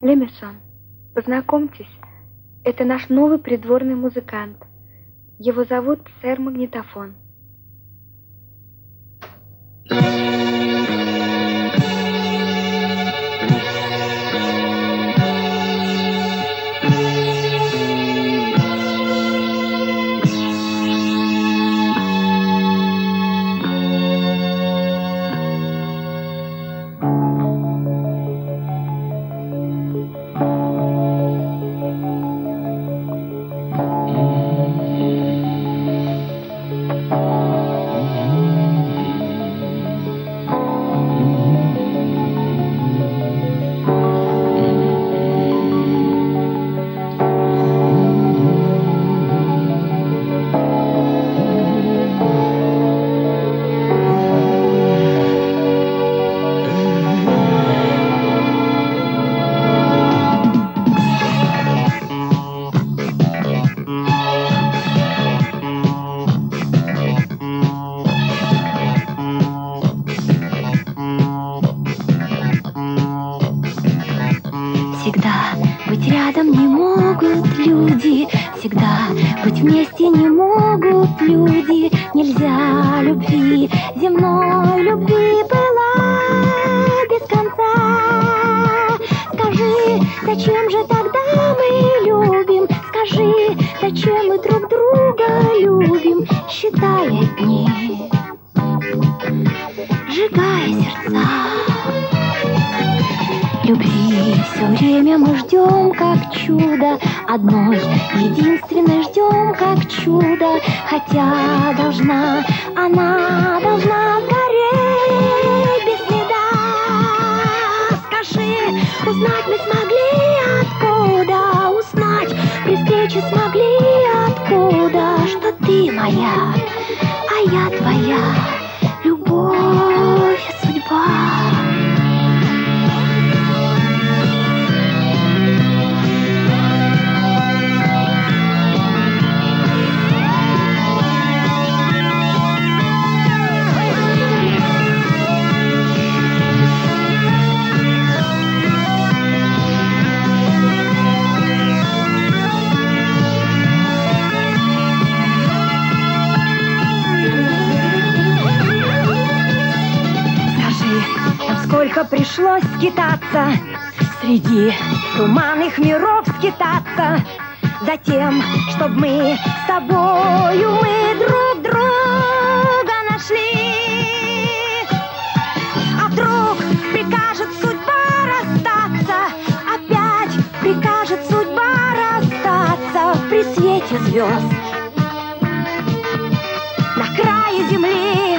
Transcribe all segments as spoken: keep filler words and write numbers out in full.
Лемесон, познакомьтесь, это наш новый придворный музыкант. Его зовут сэр Магнитофон. Всегда быть рядом не могут люди, всегда быть вместе не могут люди. Нельзя любви, земной любви была без конца. Скажи, зачем же тогда мы любим? Скажи, зачем мы друг друга любим? Считая дни, сжигая сердца. Любви все время мы ждем, как чудо, одной единственной ждем, как чудо. Хотя должна, она должна гореть без следа. Скажи, узнать мы смогли откуда, узнать при встрече смогли откуда, что ты моя, а я твоя, любовь и судьба. Сколько пришлось скитаться, среди туманных миров скитаться, за тем, чтоб мы с тобою мы друг друга нашли. А вдруг прикажет судьба расстаться, опять прикажет судьба расстаться при свете звезд на крае земли.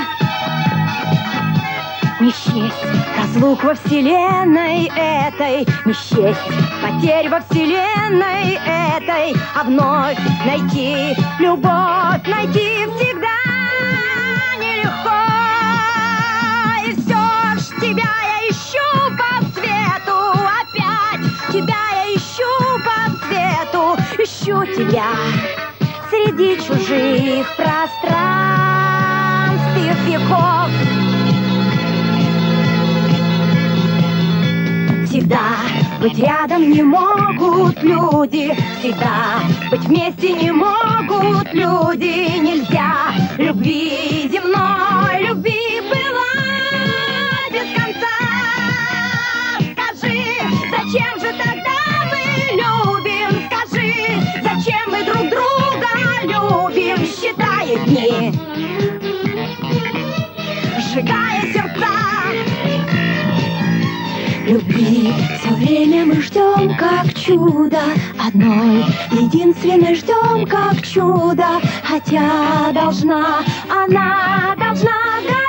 Не счесть разлук во вселенной этой, не счесть потерь во вселенной этой, а вновь найти любовь, найти всегда нелегко. И все ж тебя я ищу по свету, опять тебя я ищу по свету, ищу тебя среди чужих пространств и веков. Всегда быть рядом не могут люди, всегда быть вместе не могут люди. Нельзя любви, земной любви была без конца. Скажи, зачем же тогда мы любим? Скажи, зачем мы друг друга любим? Считая дни, сжигая сердца. Любви все время мы ждем, как чудо, одной единственной ждем, как чудо. Хотя должна, она должна